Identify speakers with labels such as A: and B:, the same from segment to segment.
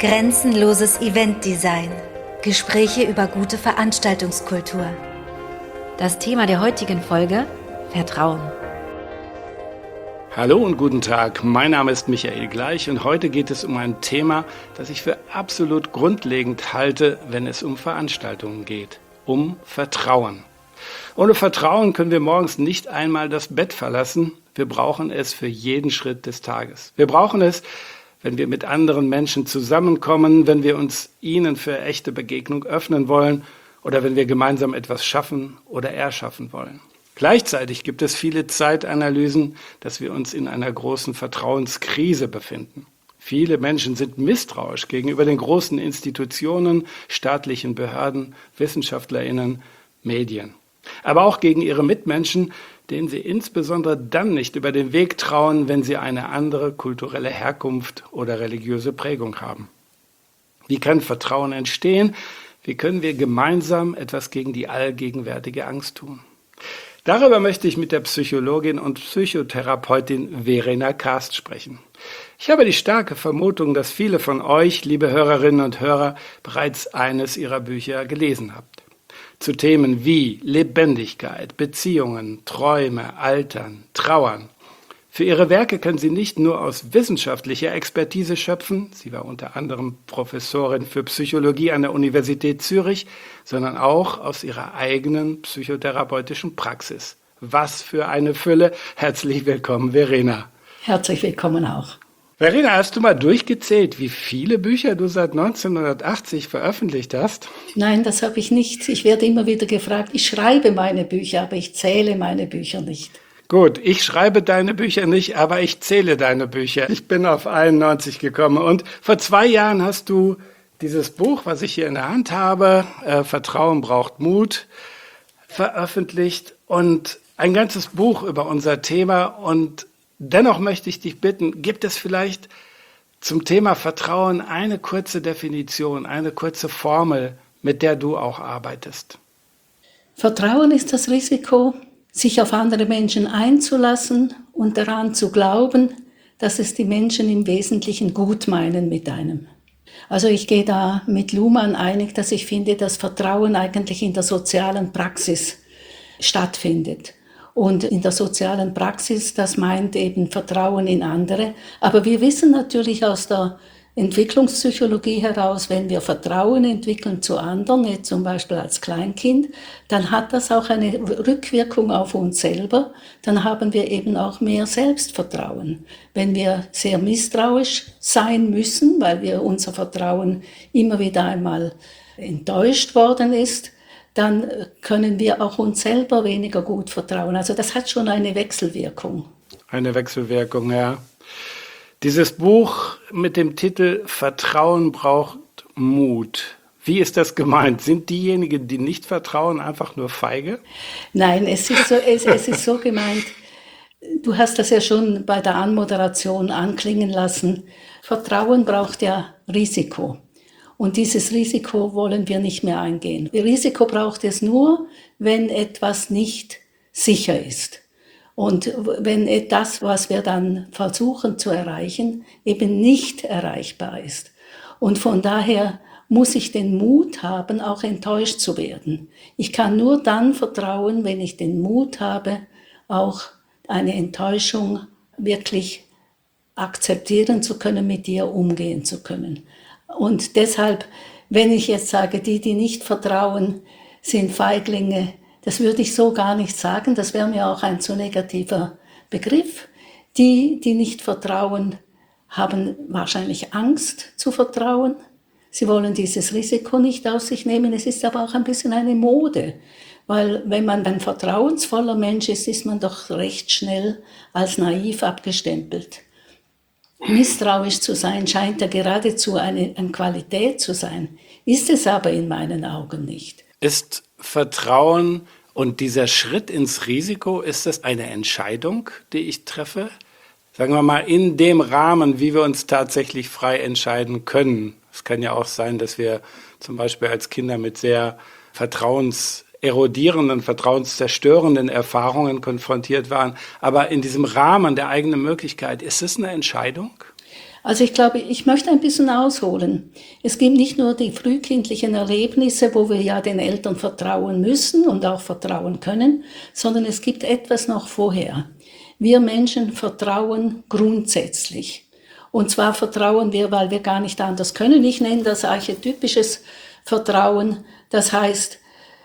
A: Grenzenloses Eventdesign. Gespräche über gute Veranstaltungskultur. Das Thema der heutigen Folge: Vertrauen.
B: Hallo und guten Tag, mein Name ist Michael Gleich und heute geht es um ein Thema, das ich für absolut grundlegend halte, wenn es um Veranstaltungen geht. Um Vertrauen. Ohne Vertrauen können wir morgens nicht einmal das Bett verlassen. Wir brauchen es für jeden Schritt des Tages. Wir brauchen es, wenn wir mit anderen Menschen zusammenkommen, wenn wir uns ihnen für echte Begegnung öffnen wollen oder wenn wir gemeinsam etwas schaffen oder erschaffen wollen. Gleichzeitig gibt es viele Zeitanalysen, dass wir uns in einer großen Vertrauenskrise befinden. Viele Menschen sind misstrauisch gegenüber den großen Institutionen, staatlichen Behörden, WissenschaftlerInnen, Medien. Aber auch gegen ihre Mitmenschen, denen sie insbesondere dann nicht über den Weg trauen, wenn sie eine andere kulturelle Herkunft oder religiöse Prägung haben. Wie kann Vertrauen entstehen? Wie können wir gemeinsam etwas gegen die allgegenwärtige Angst tun? Darüber möchte ich mit der Psychologin und Psychotherapeutin Verena Karst sprechen. Ich habe die starke Vermutung, dass viele von euch, liebe Hörerinnen und Hörer, bereits eines ihrer Bücher gelesen habt. Zu Themen wie Lebendigkeit, Beziehungen, Träume, Altern, Trauern. Für ihre Werke können sie nicht nur aus wissenschaftlicher Expertise schöpfen, sie war unter anderem Professorin für Psychologie an der Universität Zürich, sondern auch aus ihrer eigenen psychotherapeutischen Praxis. Was für eine Fülle! Herzlich willkommen, Verena.
C: Herzlich willkommen auch.
B: Verena, hast du mal durchgezählt, wie viele Bücher du seit 1980 veröffentlicht hast?
C: Nein, das habe ich nicht. Ich werde immer wieder gefragt, ich schreibe meine Bücher, aber ich zähle meine Bücher nicht.
B: Gut, ich schreibe deine Bücher nicht, aber ich zähle deine Bücher. Ich bin auf 91 gekommen und vor 2 Jahren hast du dieses Buch, was ich hier in der Hand habe, Vertrauen braucht Mut, veröffentlicht und ein ganzes Buch über unser Thema. Und dennoch möchte ich dich bitten, gibt es vielleicht zum Thema Vertrauen eine kurze Definition, eine kurze Formel, mit der du auch arbeitest?
C: Vertrauen ist das Risiko, sich auf andere Menschen einzulassen und daran zu glauben, dass es die Menschen im Wesentlichen gut meinen mit einem. Also ich gehe da mit Luhmann einig, dass ich finde, dass Vertrauen eigentlich in der sozialen Praxis stattfindet. Und in der sozialen Praxis, das meint eben Vertrauen in andere. Aber wir wissen natürlich aus der Entwicklungspsychologie heraus, wenn wir Vertrauen entwickeln zu anderen, jetzt zum Beispiel als Kleinkind, dann hat das auch eine Rückwirkung auf uns selber. Dann haben wir eben auch mehr Selbstvertrauen. Wenn wir sehr misstrauisch sein müssen, weil wir unser Vertrauen immer wieder einmal enttäuscht worden ist, dann können wir auch uns selber weniger gut vertrauen. Also das hat schon eine Wechselwirkung.
B: Eine Wechselwirkung, ja. Dieses Buch mit dem Titel Vertrauen braucht Mut. Wie ist das gemeint? Sind diejenigen, die nicht vertrauen, einfach nur feige?
C: Nein, es ist so gemeint, du hast das ja schon bei der Anmoderation anklingen lassen. Vertrauen braucht ja Risiko. Und dieses Risiko wollen wir nicht mehr eingehen. Risiko braucht es nur, wenn etwas nicht sicher ist. Und wenn das, was wir dann versuchen zu erreichen, eben nicht erreichbar ist. Und von daher muss ich den Mut haben, auch enttäuscht zu werden. Ich kann nur dann vertrauen, wenn ich den Mut habe, auch eine Enttäuschung wirklich akzeptieren zu können, mit ihr umgehen zu können. Und deshalb, wenn ich jetzt sage, die nicht vertrauen, sind Feiglinge, das würde ich so gar nicht sagen, das wäre mir auch ein zu negativer Begriff. Die nicht vertrauen, haben wahrscheinlich Angst zu vertrauen. Sie wollen dieses Risiko nicht auf sich nehmen. Es ist aber auch ein bisschen eine Mode, weil wenn man ein vertrauensvoller Mensch ist, ist man doch recht schnell als naiv abgestempelt. Misstrauisch zu sein scheint ja geradezu eine Qualität zu sein, ist es aber in meinen Augen nicht.
B: Ist Vertrauen und dieser Schritt ins Risiko, ist das eine Entscheidung, die ich treffe? Sagen wir mal, in dem Rahmen, wie wir uns tatsächlich frei entscheiden können. Es kann ja auch sein, dass wir zum Beispiel als Kinder mit sehr vertrauenserodierenden, vertrauenszerstörenden Erfahrungen konfrontiert waren. Aber in diesem Rahmen der eigenen Möglichkeit, ist es eine Entscheidung?
C: Also ich glaube, ich möchte ein bisschen ausholen. Es gibt nicht nur die frühkindlichen Erlebnisse, wo wir ja den Eltern vertrauen müssen und auch vertrauen können, sondern es gibt etwas noch vorher. Wir Menschen vertrauen grundsätzlich. Und zwar vertrauen wir, weil wir gar nicht anders können. Ich nenne das archetypisches Vertrauen. Das heißt,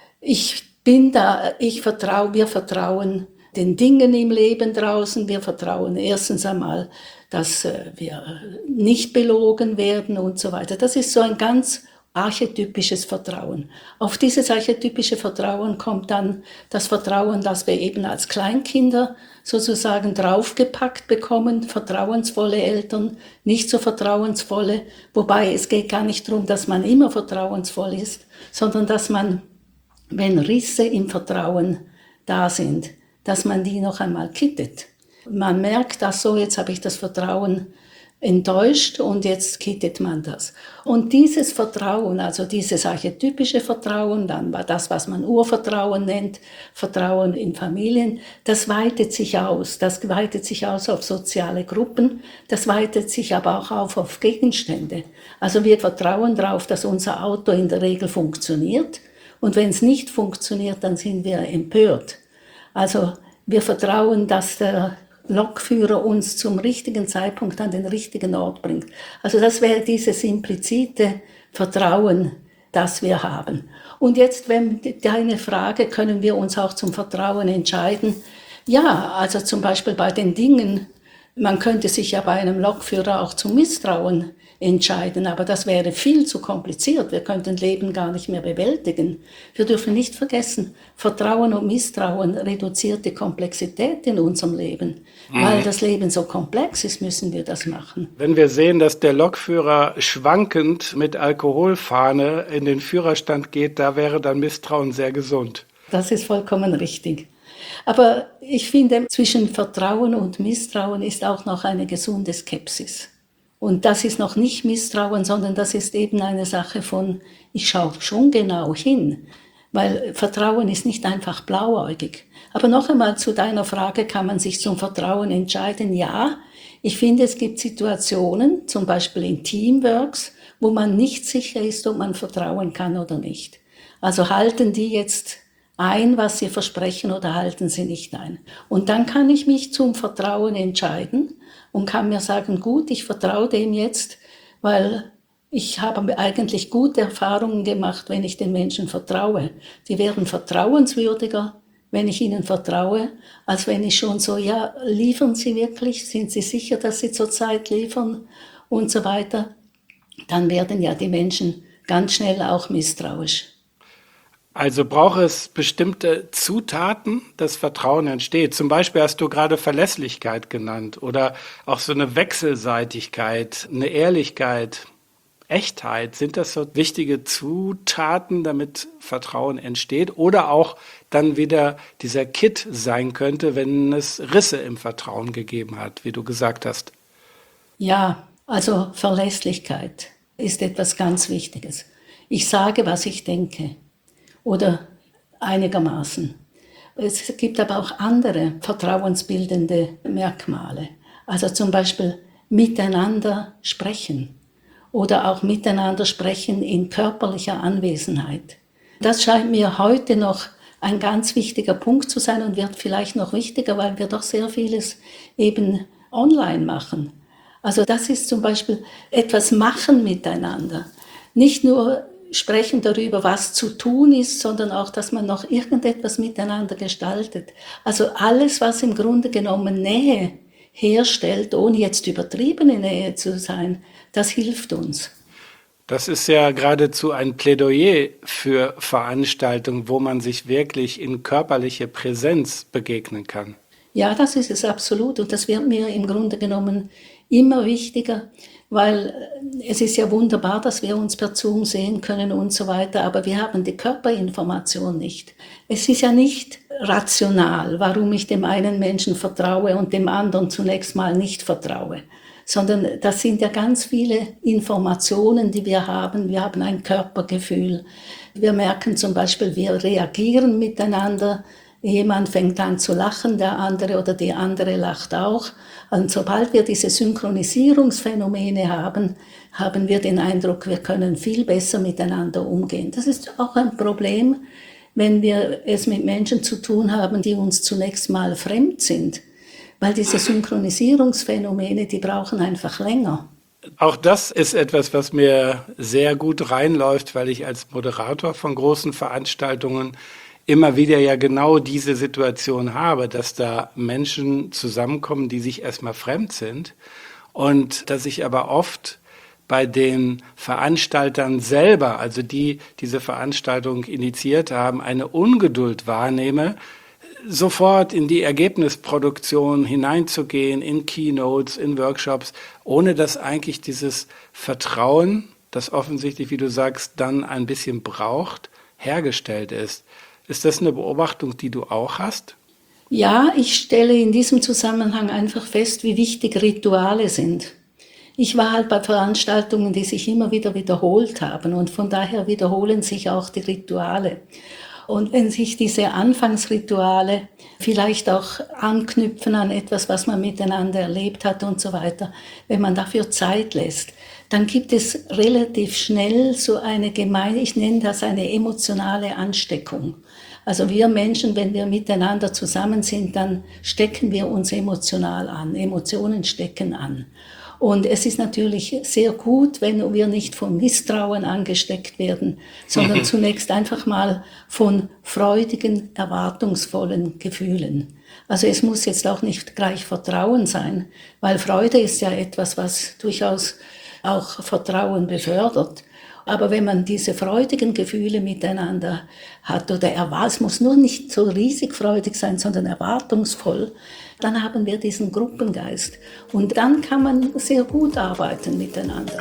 C: ich bin da, wir vertrauen den Dingen im Leben draußen. Wir vertrauen erstens einmal, dass wir nicht belogen werden und so weiter. Das ist so ein ganz archetypisches Vertrauen. Auf dieses archetypische Vertrauen kommt dann das Vertrauen, das wir eben als Kleinkinder sozusagen draufgepackt bekommen, vertrauensvolle Eltern, nicht so vertrauensvolle, wobei es geht gar nicht darum, dass man immer vertrauensvoll ist, sondern dass man, wenn Risse im Vertrauen da sind, dass man die noch einmal kittet. Man merkt, dass so, jetzt habe ich das Vertrauen enttäuscht und jetzt kittet man das. Und dieses Vertrauen, also dieses archetypische Vertrauen, dann war das, was man Urvertrauen nennt, Vertrauen in Familien, das weitet sich aus. Das weitet sich aus auf soziale Gruppen, das weitet sich aber auch auf Gegenstände. Also wir vertrauen darauf, dass unser Auto in der Regel funktioniert und wenn es nicht funktioniert, dann sind wir empört. Also wir vertrauen, dass der Lokführer uns zum richtigen Zeitpunkt an den richtigen Ort bringt. Also das wäre dieses implizite Vertrauen, das wir haben. Und jetzt, wenn deine Frage, können wir uns auch zum Vertrauen entscheiden? Ja, also zum Beispiel bei den Dingen, man könnte sich ja bei einem Lokführer auch zum Misstrauen entscheiden, aber das wäre viel zu kompliziert. Wir könnten Leben gar nicht mehr bewältigen. Wir dürfen nicht vergessen, Vertrauen und Misstrauen reduziert die Komplexität in unserem Leben. Weil das Leben so komplex ist, müssen wir das machen.
B: Wenn wir sehen, dass der Lokführer schwankend mit Alkoholfahne in den Führerstand geht, da wäre dann Misstrauen sehr gesund.
C: Das ist vollkommen richtig. Aber ich finde, zwischen Vertrauen und Misstrauen ist auch noch eine gesunde Skepsis. Und das ist noch nicht Misstrauen, sondern das ist eben eine Sache von, ich schaue schon genau hin, weil Vertrauen ist nicht einfach blauäugig. Aber noch einmal zu deiner Frage, kann man sich zum Vertrauen entscheiden? Ja, ich finde, es gibt Situationen, zum Beispiel in Teamworks, wo man nicht sicher ist, ob man vertrauen kann oder nicht. Also halten die jetzt ein, was sie versprechen, oder halten sie nicht ein. Und dann kann ich mich zum Vertrauen entscheiden und kann mir sagen, gut, ich vertraue dem jetzt, weil ich habe eigentlich gute Erfahrungen gemacht, wenn ich den Menschen vertraue. Die werden vertrauenswürdiger, wenn ich ihnen vertraue, als wenn ich schon so, ja, liefern sie wirklich? Sind sie sicher, dass sie zurzeit liefern? Und so weiter. Dann werden ja die Menschen ganz schnell auch misstrauisch.
B: Also braucht es bestimmte Zutaten, dass Vertrauen entsteht. Zum Beispiel hast du gerade Verlässlichkeit genannt oder auch so eine Wechselseitigkeit, eine Ehrlichkeit, Echtheit. Sind das so wichtige Zutaten, damit Vertrauen entsteht? Oder auch dann wieder dieser Kit sein könnte, wenn es Risse im Vertrauen gegeben hat, wie du gesagt hast?
C: Ja, also Verlässlichkeit ist etwas ganz Wichtiges. Ich sage, was ich denke. Oder einigermaßen. Es gibt aber auch andere vertrauensbildende Merkmale. Also zum Beispiel miteinander sprechen oder auch miteinander sprechen in körperlicher Anwesenheit. Das scheint mir heute noch ein ganz wichtiger Punkt zu sein und wird vielleicht noch wichtiger, weil wir doch sehr vieles eben online machen. Also das ist zum Beispiel etwas machen miteinander. Nicht nur sprechen darüber, was zu tun ist, sondern auch, dass man noch irgendetwas miteinander gestaltet. Also alles, was im Grunde genommen Nähe herstellt, ohne jetzt übertriebene Nähe zu sein, das hilft uns.
B: Das ist ja geradezu ein Plädoyer für Veranstaltungen, wo man sich wirklich in körperliche Präsenz begegnen kann.
C: Ja, das ist es absolut und das wird mir im Grunde genommen immer wichtiger, weil es ist ja wunderbar, dass wir uns per Zoom sehen können und so weiter, aber wir haben die Körperinformation nicht. Es ist ja nicht rational, warum ich dem einen Menschen vertraue und dem anderen zunächst mal nicht vertraue, sondern das sind ja ganz viele Informationen, die wir haben. Wir haben ein Körpergefühl. Wir merken zum Beispiel, wir reagieren miteinander, Jemand fängt an zu lachen, der andere oder die andere lacht auch. Und sobald wir diese Synchronisierungsphänomene haben, haben wir den Eindruck, wir können viel besser miteinander umgehen. Das ist auch ein Problem, wenn wir es mit Menschen zu tun haben, die uns zunächst mal fremd sind. Weil diese Synchronisierungsphänomene, die brauchen einfach länger.
B: Auch das ist etwas, was mir sehr gut reinläuft, weil ich als Moderator von großen Veranstaltungen immer wieder ja genau diese Situation habe, dass da Menschen zusammenkommen, die sich erstmal fremd sind und dass ich aber oft bei den Veranstaltern selber, also die diese Veranstaltung initiiert haben, eine Ungeduld wahrnehme, sofort in die Ergebnisproduktion hineinzugehen, in Keynotes, in Workshops, ohne dass eigentlich dieses Vertrauen, das offensichtlich, wie du sagst, dann ein bisschen braucht, hergestellt ist. Ist das eine Beobachtung, die du auch hast?
C: Ja, ich stelle in diesem Zusammenhang einfach fest, wie wichtig Rituale sind. Ich war halt bei Veranstaltungen, die sich immer wieder wiederholt haben und von daher wiederholen sich auch die Rituale. Und wenn sich diese Anfangsrituale vielleicht auch anknüpfen an etwas, was man miteinander erlebt hat und so weiter, wenn man dafür Zeit lässt, dann gibt es relativ schnell so eine ich nenne das eine emotionale Ansteckung. Also wir Menschen, wenn wir miteinander zusammen sind, dann stecken wir uns emotional an. Emotionen stecken an. Und es ist natürlich sehr gut, wenn wir nicht von Misstrauen angesteckt werden, sondern zunächst einfach mal von freudigen, erwartungsvollen Gefühlen. Also es muss jetzt auch nicht gleich Vertrauen sein, weil Freude ist ja etwas, was durchaus auch Vertrauen befördert. Aber wenn man diese freudigen Gefühle miteinander hat, oder es muss nur nicht so riesig freudig sein, sondern erwartungsvoll, dann haben wir diesen Gruppengeist. Und dann kann man sehr gut arbeiten miteinander.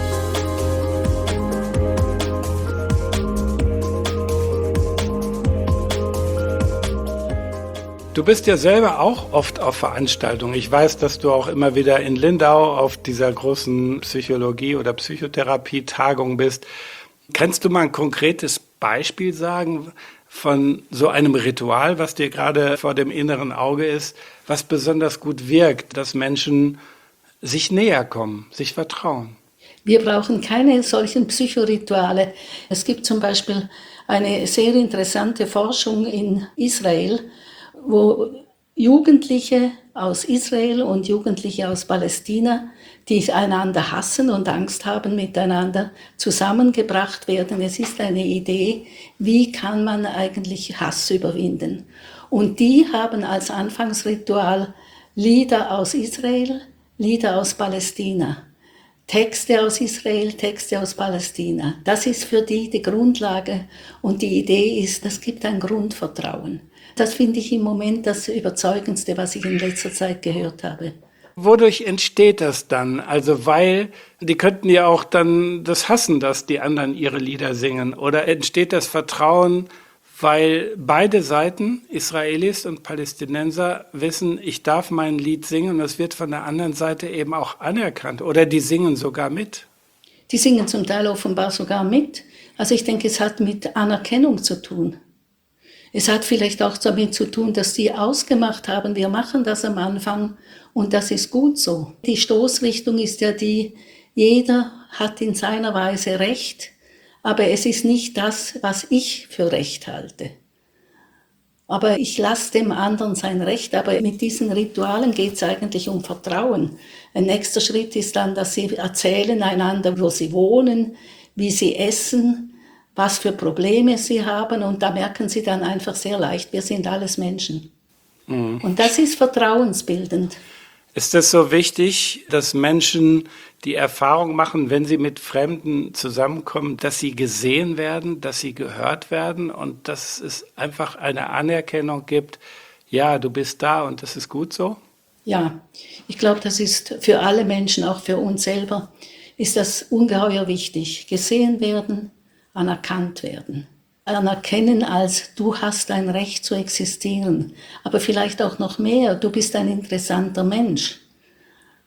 B: Du bist ja selber auch oft auf Veranstaltungen. Ich weiß, dass du auch immer wieder in Lindau auf dieser großen Psychologie- oder Psychotherapie-Tagung bist. Kannst du mal ein konkretes Beispiel sagen von so einem Ritual, was dir gerade vor dem inneren Auge ist, was besonders gut wirkt, dass Menschen sich näher kommen, sich vertrauen?
C: Wir brauchen keine solchen Psychorituale. Es gibt zum Beispiel eine sehr interessante Forschung in Israel, wo Jugendliche aus Israel und Jugendliche aus Palästina, die einander hassen und Angst haben miteinander, zusammengebracht werden. Es ist eine Idee, wie kann man eigentlich Hass überwinden. Und die haben als Anfangsritual Lieder aus Israel, Lieder aus Palästina. Texte aus Israel, Texte aus Palästina. Das ist für die Grundlage und die Idee ist, das gibt ein Grundvertrauen. Das finde ich im Moment das Überzeugendste, was ich in letzter Zeit gehört habe.
B: Wodurch entsteht das dann? Also weil, die könnten ja auch dann das hassen, dass die anderen ihre Lieder singen. Oder entsteht das Vertrauen, weil beide Seiten, Israelis und Palästinenser, wissen, ich darf mein Lied singen und es wird von der anderen Seite eben auch anerkannt. Oder die singen sogar mit.
C: Die singen zum Teil offenbar sogar mit. Also ich denke, es hat mit Anerkennung zu tun. Es hat vielleicht auch damit zu tun, dass die ausgemacht haben, wir machen das am Anfang und das ist gut so. Die Stoßrichtung ist ja die, jeder hat in seiner Weise Recht, aber es ist nicht das, was ich für Recht halte. Aber ich lasse dem anderen sein Recht, aber mit diesen Ritualen geht es eigentlich um Vertrauen. Ein nächster Schritt ist dann, dass sie erzählen einander, wo sie wohnen, wie sie essen, was für Probleme sie haben und da merken sie dann einfach sehr leicht, wir sind alles Menschen. Mhm. Und das ist vertrauensbildend.
B: Ist es so wichtig, dass Menschen die Erfahrung machen, wenn sie mit Fremden zusammenkommen, dass sie gesehen werden, dass sie gehört werden und dass es einfach eine Anerkennung gibt, ja, du bist da und das ist gut so?
C: Ja, ich glaube, das ist für alle Menschen, auch für uns selber, ist das ungeheuer wichtig. Gesehen werden, anerkannt werden. Anerkennen als, du hast ein Recht zu existieren, aber vielleicht auch noch mehr, du bist ein interessanter Mensch.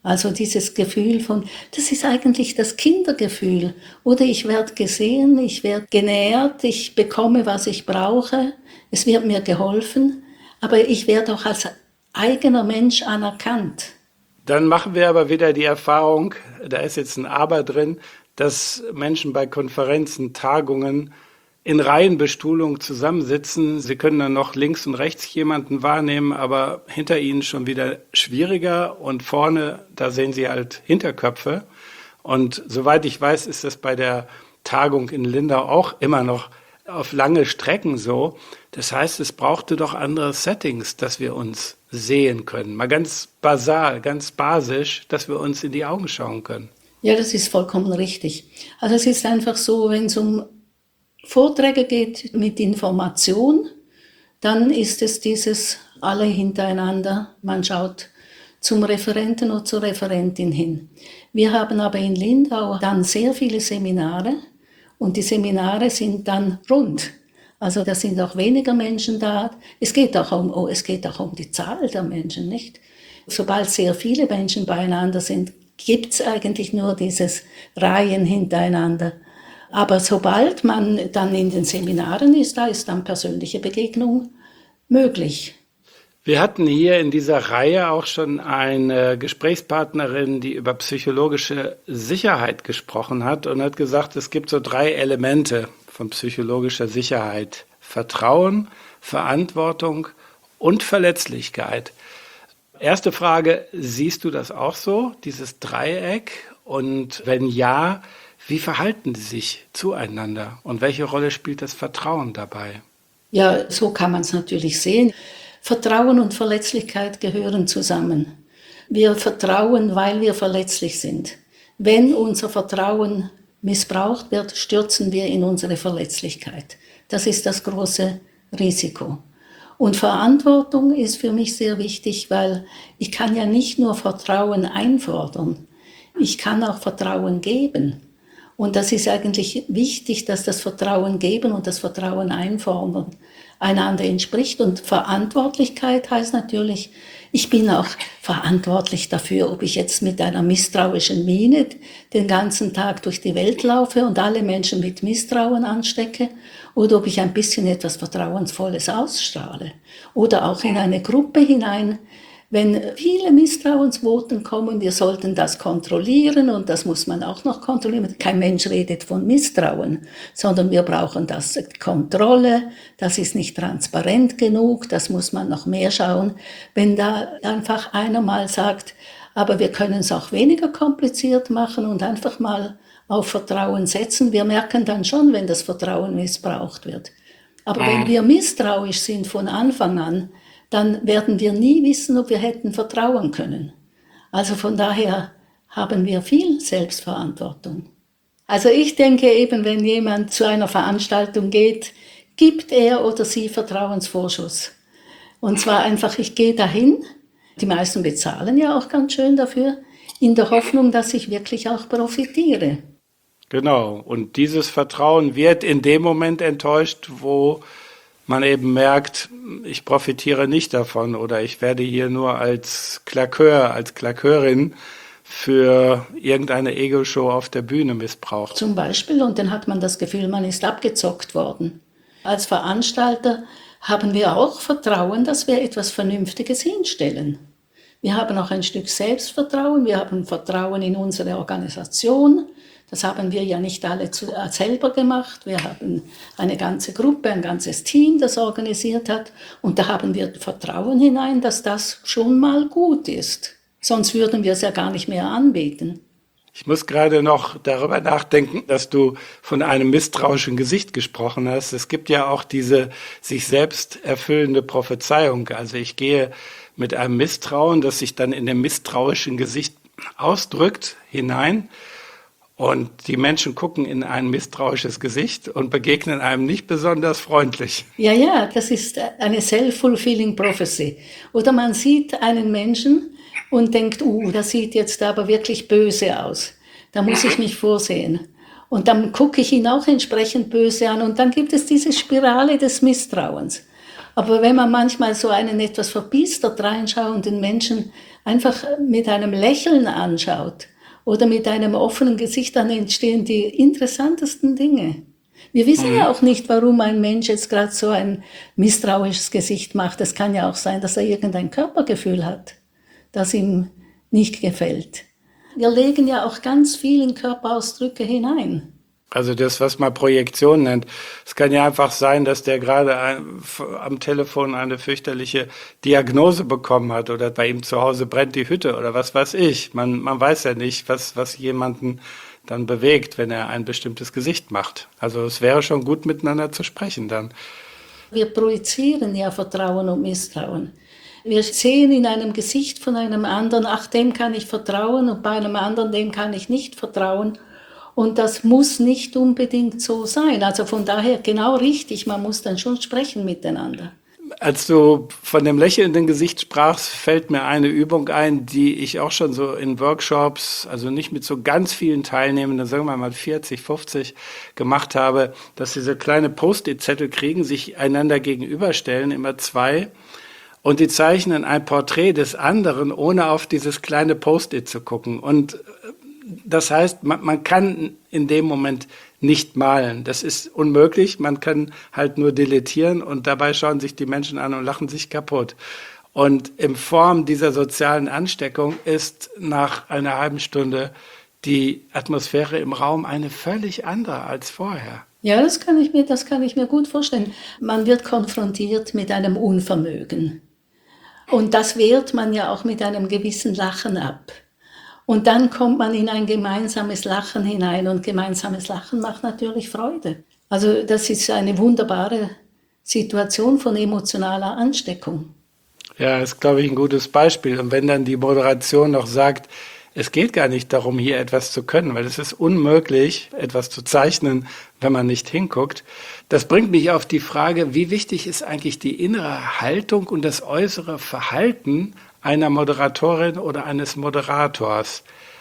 C: Also dieses Gefühl von, das ist eigentlich das Kindergefühl. Oder ich werde gesehen, ich werde genährt, ich bekomme, was ich brauche, es wird mir geholfen, aber ich werde auch als eigener Mensch anerkannt.
B: Dann machen wir aber wieder die Erfahrung, da ist jetzt ein Aber drin, dass Menschen bei Konferenzen, Tagungen in Reihenbestuhlung zusammensitzen. Sie können dann noch links und rechts jemanden wahrnehmen, aber hinter ihnen schon wieder schwieriger und vorne, da sehen Sie halt Hinterköpfe. Und soweit ich weiß, ist das bei der Tagung in Lindau auch immer noch auf lange Strecken so. Das heißt, es brauchte doch andere Settings, dass wir uns sehen können. Mal ganz basal, ganz basisch, dass wir uns in die Augen schauen können.
C: Ja, das ist vollkommen richtig. Also es ist einfach so, wenn es um Vorträge geht mit Information, dann ist es dieses alle hintereinander, man schaut zum Referenten oder zur Referentin hin. Wir haben aber in Lindau dann sehr viele Seminare und die Seminare sind dann rund. Also da sind auch weniger Menschen da. Es geht auch um die Zahl der Menschen, nicht? Sobald sehr viele Menschen beieinander sind, gibt es eigentlich nur dieses Reihen hintereinander. Aber sobald man dann in den Seminaren ist, da ist dann persönliche Begegnung möglich.
B: Wir hatten hier in dieser Reihe auch schon eine Gesprächspartnerin, die über psychologische Sicherheit gesprochen hat und hat gesagt, es gibt so 3 Elemente von psychologischer Sicherheit: Vertrauen, Verantwortung und Verletzlichkeit. Erste Frage, siehst du das auch so, dieses Dreieck? Und wenn ja, wie verhalten die sich zueinander und welche Rolle spielt das Vertrauen dabei?
C: Ja, so kann man es natürlich sehen. Vertrauen und Verletzlichkeit gehören zusammen. Wir vertrauen, weil wir verletzlich sind. Wenn unser Vertrauen missbraucht wird, stürzen wir in unsere Verletzlichkeit. Das ist das große Risiko. Und Verantwortung ist für mich sehr wichtig, weil ich kann ja nicht nur Vertrauen einfordern, ich kann auch Vertrauen geben. Und das ist eigentlich wichtig, dass das Vertrauen geben und das Vertrauen einfordern einander entspricht. Und Verantwortlichkeit heißt natürlich, ich bin auch verantwortlich dafür, ob ich jetzt mit einer misstrauischen Miene den ganzen Tag durch die Welt laufe und alle Menschen mit Misstrauen anstecke oder ob ich ein bisschen etwas Vertrauensvolles ausstrahle. Oder auch in eine Gruppe hinein, wenn viele Misstrauensvoten kommen, wir sollten das kontrollieren und das muss man auch noch kontrollieren. Kein Mensch redet von Misstrauen, sondern wir brauchen das Kontrolle, das ist nicht transparent genug, das muss man noch mehr schauen. Wenn da einfach einer mal sagt, aber wir können es auch weniger kompliziert machen und einfach mal auf Vertrauen setzen, wir merken dann schon, wenn das Vertrauen missbraucht wird. Aber wenn wir misstrauisch sind von Anfang an, dann werden wir nie wissen, ob wir hätten vertrauen können. Also von daher haben wir viel Selbstverantwortung. Also ich denke eben, wenn jemand zu einer Veranstaltung geht, gibt er oder sie Vertrauensvorschuss. Und zwar einfach, ich gehe dahin, die meisten bezahlen ja auch ganz schön dafür, in der Hoffnung, dass ich wirklich auch profitiere.
B: Genau, und dieses Vertrauen wird in dem Moment enttäuscht, wo man eben merkt, ich profitiere nicht davon oder ich werde hier nur als Klakör, als Klakeurin für irgendeine Ego-Show auf der Bühne missbraucht.
C: Zum Beispiel, und dann hat man das Gefühl, man ist abgezockt worden. Als Veranstalter haben wir auch Vertrauen, dass wir etwas Vernünftiges hinstellen. Wir haben auch ein Stück Selbstvertrauen, wir haben Vertrauen in unsere Organisation. Das haben wir ja nicht alle selber gemacht. Wir haben eine ganze Gruppe, ein ganzes Team, das organisiert hat. Und da haben wir Vertrauen hinein, dass das schon mal gut ist. Sonst würden wir es ja gar nicht mehr anbieten.
B: Ich muss gerade noch darüber nachdenken, dass du von einem misstrauischen Gesicht gesprochen hast. Es gibt ja auch diese sich selbst erfüllende Prophezeiung. Also ich gehe mit einem Misstrauen, das sich dann in dem misstrauischen Gesicht ausdrückt, hinein. Und die Menschen gucken in ein misstrauisches Gesicht und begegnen einem nicht besonders freundlich.
C: Ja, das ist eine self-fulfilling prophecy. Oder man sieht einen Menschen und denkt, das sieht jetzt aber wirklich böse aus. Da muss ich mich vorsehen. Und dann gucke ich ihn auch entsprechend böse an und dann gibt es diese Spirale des Misstrauens. Aber wenn man manchmal so einen etwas verbiestert reinschauenden Menschen einfach mit einem Lächeln anschaut oder mit einem offenen Gesicht, dann entstehen die interessantesten Dinge. Wir wissen ja auch nicht, warum ein Mensch jetzt gerade so ein misstrauisches Gesicht macht. Es kann ja auch sein, dass er irgendein Körpergefühl hat, das ihm nicht gefällt. Wir legen ja auch ganz viel in Körperausdrücke hinein.
B: Also das, was man Projektion nennt. Es kann ja einfach sein, dass der gerade am Telefon eine fürchterliche Diagnose bekommen hat oder bei ihm zu Hause brennt die Hütte oder was weiß ich. Man weiß ja nicht, was jemanden dann bewegt, wenn er ein bestimmtes Gesicht macht. Also es wäre schon gut, miteinander zu sprechen dann.
C: Wir projizieren ja Vertrauen und Misstrauen. Wir sehen in einem Gesicht von einem anderen, ach, dem kann ich vertrauen, und bei einem anderen, dem kann ich nicht vertrauen. Und das muss nicht unbedingt so sein. Also von daher genau richtig, man muss dann schon sprechen miteinander.
B: Als du von dem lächelnden Gesicht sprachst, fällt mir eine Übung ein, die ich auch schon so in Workshops, also nicht mit so ganz vielen Teilnehmenden, sagen wir mal 40, 50, gemacht habe, dass sie so kleine Post-it-Zettel kriegen, sich einander gegenüberstellen, immer 2, und die zeichnen ein Porträt des anderen, ohne auf dieses kleine Post-it zu gucken. Und das heißt, man kann in dem Moment nicht malen. Das ist unmöglich. Man kann halt nur deletieren und dabei schauen sich die Menschen an und lachen sich kaputt. Und in Form dieser sozialen Ansteckung ist nach einer halben Stunde die Atmosphäre im Raum eine völlig andere als vorher.
C: Ja, das kann ich mir gut vorstellen. Man wird konfrontiert mit einem Unvermögen. Und das wehrt man ja auch mit einem gewissen Lachen ab. Und dann kommt man in ein gemeinsames Lachen hinein, und gemeinsames Lachen macht natürlich Freude. Also das ist eine wunderbare Situation von emotionaler Ansteckung.
B: Ja, ist, glaube ich, ein gutes Beispiel. Und wenn dann die Moderation noch sagt, es geht gar nicht darum, hier etwas zu können, weil es ist unmöglich, etwas zu zeichnen, wenn man nicht hinguckt. Das bringt mich auf die Frage, wie wichtig ist eigentlich die innere Haltung und das äußere Verhalten einer Moderatorin oder eines Moderators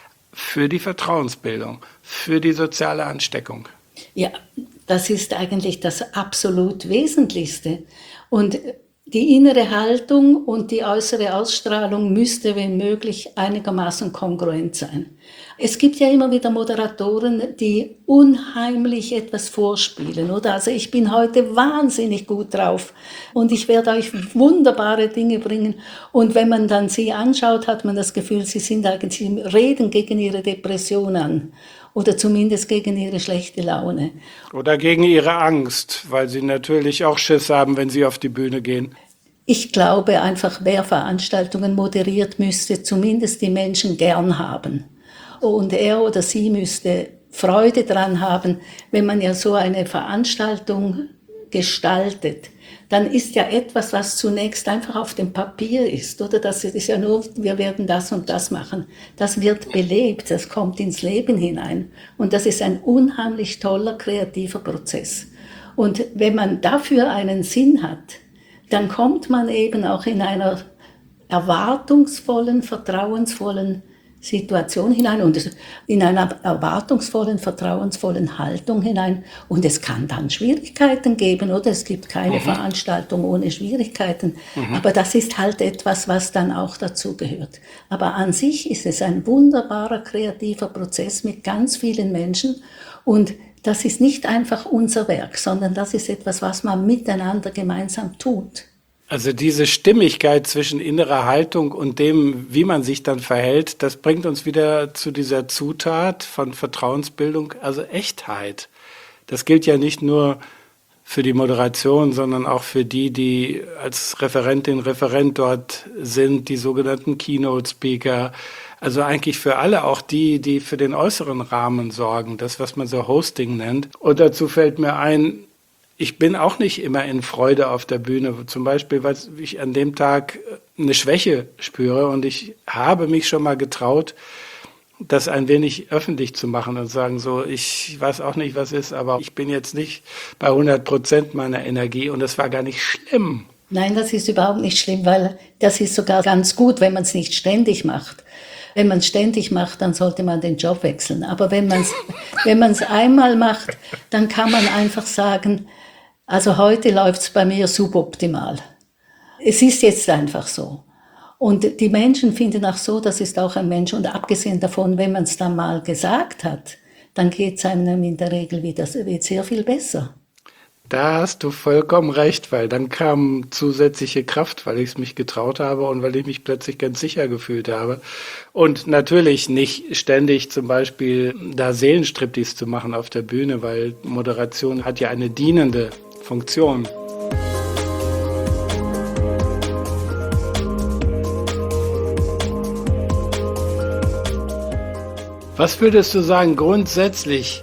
B: für die Vertrauensbildung, für die soziale Ansteckung?
C: Ja, das ist eigentlich das absolut Wesentlichste. Und die innere Haltung und die äußere Ausstrahlung müsste, wenn möglich, einigermaßen kongruent sein. Es gibt ja immer wieder Moderatoren, die unheimlich etwas vorspielen, oder? Also ich bin heute wahnsinnig gut drauf und ich werde euch wunderbare Dinge bringen. Und wenn man dann sie anschaut, hat man das Gefühl, sie reden gegen ihre Depression an. Oder zumindest gegen ihre schlechte Laune.
B: Oder gegen ihre Angst, weil sie natürlich auch Schiss haben, wenn sie auf die Bühne gehen.
C: Ich glaube einfach, wer Veranstaltungen moderiert, müsste zumindest die Menschen gern haben. Und er oder sie müsste Freude dran haben, wenn man ja so eine Veranstaltung gestaltet. Dann ist ja etwas, was zunächst einfach auf dem Papier ist, oder? Das ist ja nur, wir werden das und das machen. Das wird belebt, das kommt ins Leben hinein. Und das ist ein unheimlich toller, kreativer Prozess. Und wenn man dafür einen Sinn hat, dann kommt man eben auch in einer erwartungsvollen, vertrauensvollen Situation hinein und in einer erwartungsvollen, vertrauensvollen Haltung hinein. Und es kann dann Schwierigkeiten geben, oder? Es gibt keine Veranstaltung ohne Schwierigkeiten. Aber das ist halt etwas, was dann auch dazu gehört. Aber an sich ist es ein wunderbarer, kreativer Prozess mit ganz vielen Menschen. Und das ist nicht einfach unser Werk, sondern das ist etwas, was man miteinander gemeinsam tut.
B: Also diese Stimmigkeit zwischen innerer Haltung und dem, wie man sich dann verhält, das bringt uns wieder zu dieser Zutat von Vertrauensbildung, also Echtheit. Das gilt ja nicht nur für die Moderation, sondern auch für die, die als Referentin, Referent dort sind, die sogenannten Keynote-Speaker. Also eigentlich für alle, auch die für den äußeren Rahmen sorgen, das, was man so Hosting nennt. Und dazu fällt mir ein, ich bin auch nicht immer in Freude auf der Bühne, zum Beispiel, weil ich an dem Tag eine Schwäche spüre und ich habe mich schon mal getraut, das ein wenig öffentlich zu machen und sagen so, ich weiß auch nicht, was ist, aber ich bin jetzt nicht bei 100% meiner Energie und das war gar nicht schlimm.
C: Nein, das ist überhaupt nicht schlimm, weil das ist sogar ganz gut, wenn man es nicht ständig macht. Wenn man es ständig macht, dann sollte man den Job wechseln. Aber wenn man es einmal macht, dann kann man einfach sagen, Also heute läuft es bei mir suboptimal. Es ist jetzt einfach so. Und die Menschen finden auch so, das ist auch ein Mensch. Und abgesehen davon, wenn man es dann mal gesagt hat, dann geht es einem in der Regel wieder sehr viel besser.
B: Da hast du vollkommen recht, weil dann kam zusätzliche Kraft, weil ich es mich getraut habe und weil ich mich plötzlich ganz sicher gefühlt habe. Und natürlich nicht ständig zum Beispiel da Seelenstriptease zu machen auf der Bühne, weil Moderation hat ja eine dienende Funktion. Was würdest du sagen, grundsätzlich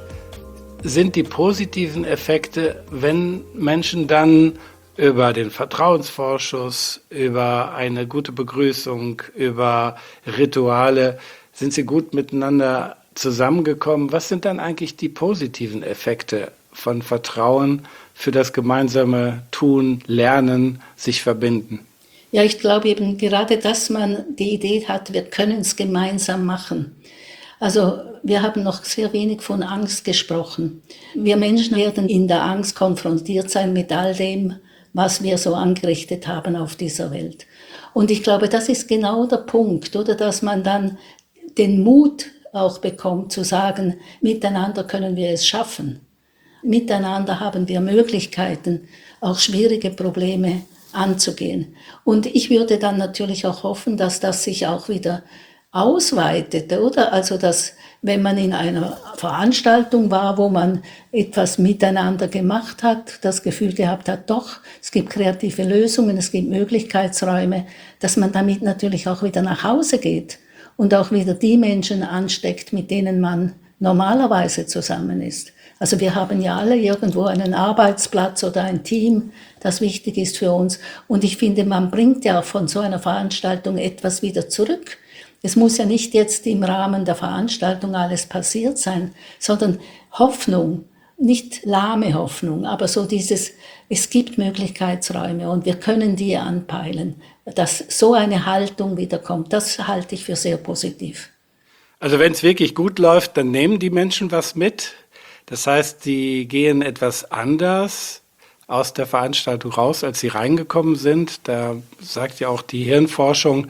B: sind die positiven Effekte, wenn Menschen dann über den Vertrauensvorschuss, über eine gute Begrüßung, über Rituale, sind sie gut miteinander zusammengekommen? Was sind dann eigentlich die positiven Effekte von Vertrauen für das gemeinsame Tun, Lernen, sich verbinden?
C: Ja, ich glaube eben gerade, dass man die Idee hat, wir können es gemeinsam machen. Also wir haben noch sehr wenig von Angst gesprochen. Wir Menschen werden in der Angst konfrontiert sein mit all dem, was wir so angerichtet haben auf dieser Welt. Und ich glaube, das ist genau der Punkt, oder, dass man dann den Mut auch bekommt zu sagen, miteinander können wir es schaffen. Miteinander haben wir Möglichkeiten, auch schwierige Probleme anzugehen. Und ich würde dann natürlich auch hoffen, dass das sich auch wieder ausweitete, oder? Also, dass, wenn man in einer Veranstaltung war, wo man etwas miteinander gemacht hat, das Gefühl gehabt hat, doch, es gibt kreative Lösungen, es gibt Möglichkeitsräume, dass man damit natürlich auch wieder nach Hause geht und auch wieder die Menschen ansteckt, mit denen man normalerweise zusammen ist. Also wir haben ja alle irgendwo einen Arbeitsplatz oder ein Team, das wichtig ist für uns. Und ich finde, man bringt ja auch von so einer Veranstaltung etwas wieder zurück. Es muss ja nicht jetzt im Rahmen der Veranstaltung alles passiert sein, sondern Hoffnung, nicht lahme Hoffnung, aber so dieses, es gibt Möglichkeitsräume und wir können die anpeilen, dass so eine Haltung wiederkommt. Das halte ich für sehr positiv.
B: Also wenn es wirklich gut läuft, dann nehmen die Menschen was mit. Das heißt, sie gehen etwas anders aus der Veranstaltung raus, als sie reingekommen sind. Da sagt ja auch die Hirnforschung,